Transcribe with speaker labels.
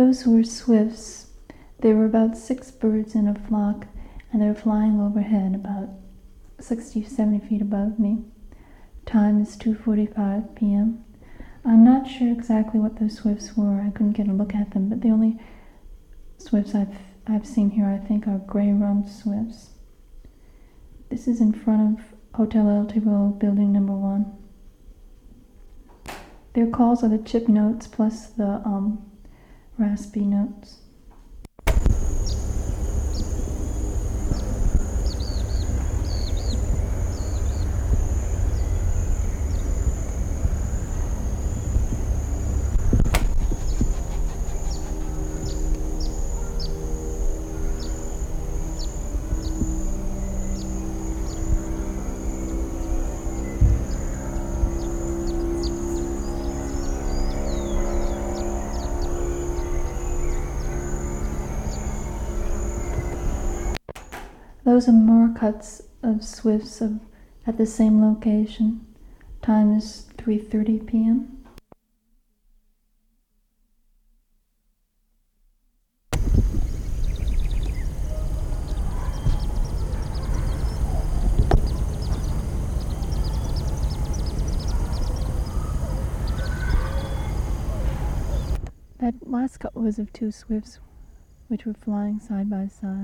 Speaker 1: Those were swifts. There were about 6 birds in a flock, and they were flying overhead about 60, 70 feet above me. Time is 2:45 p.m. I'm not sure exactly what those swifts were. I couldn't get a look at them, but the only swifts I've seen here, I think, are gray-rumped swifts. This is in front of Hotel El Tiro, building number 1. Their calls are the chip notes plus the raspy notes. Those are more cuts of swifts at the same location. Time is 3:30 p.m. That last cut was of 2 swifts, which were flying side by side.